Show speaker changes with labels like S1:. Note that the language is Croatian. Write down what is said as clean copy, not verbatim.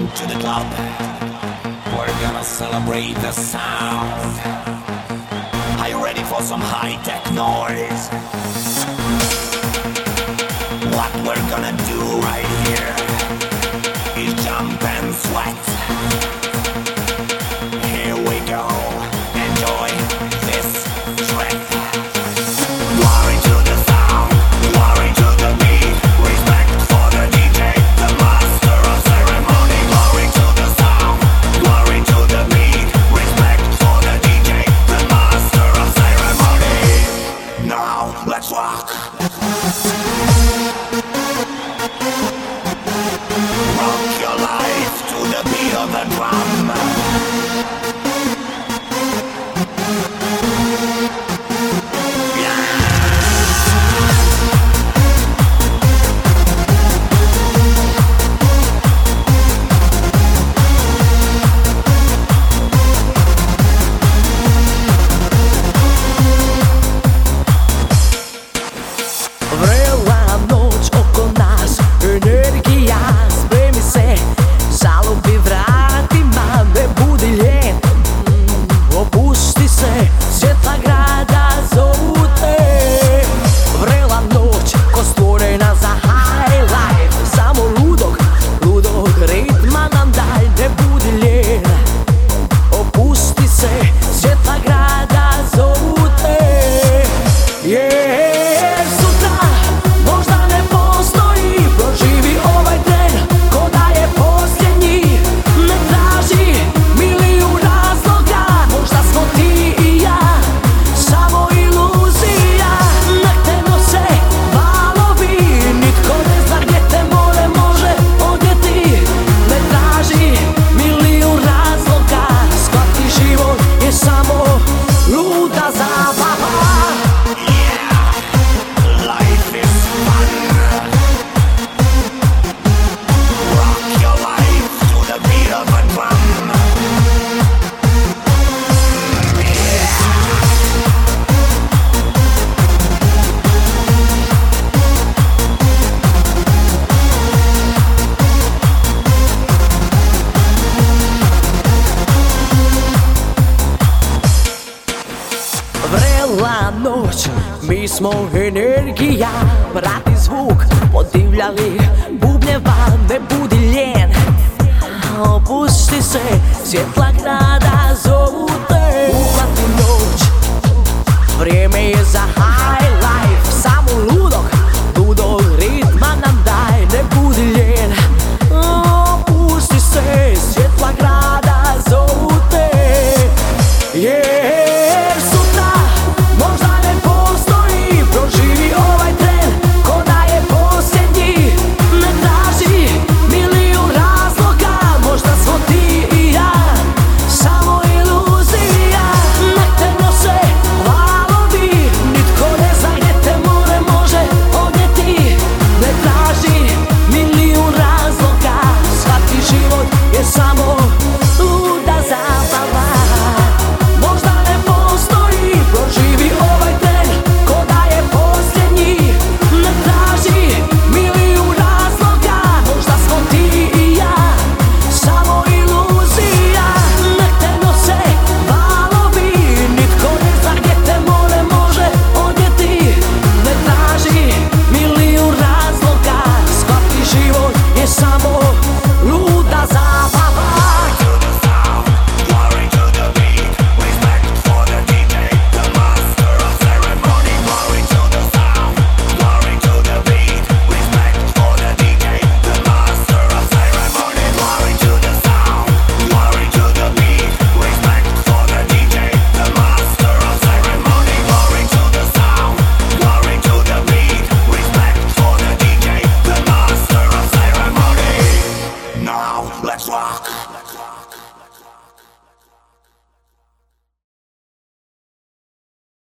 S1: to the club. We're gonna celebrate the sound. Are you ready for some high-tech noise? What we're gonna do right here is jump and sweat. Here we go. Enjoy this trip. Glory to the sound, glory to the beat. Respect for the DJ, the master of ceremony. Glory to the sound, glory to the beat. Respect for the DJ, the master of ceremony. Now let's rock. Rock your life to the beat of the drum.
S2: Vrela noć oko nas, energija spremi se, zalupi vratima, ne budi lijen, opusti se, svjetla grada zovu te. Vrela noć ko stvorena za high life, samo ludog ritma nam daj, ne budi lijen, opusti se, svjetla grada zovu te. Jer sutra možda ne postoji, proživi ovaj tren ko da je posljednji. Ne traži milijun razloga, možda smo ti i ja samo iluzija. Nek te nose valovi, nitko ne zna gdje te more može odnijeti. Ne traži milijun razloga, shvati život je samo luda zabava.
S1: Life is fun. Rock your life to the beat of a drum.
S2: Vrela noć, mi smo energija, prati zvuk, podivljali bubnjeva, ne budi lijen, opusti se, svjetla grada zovu te. Uhvati noć, vrijeme je za high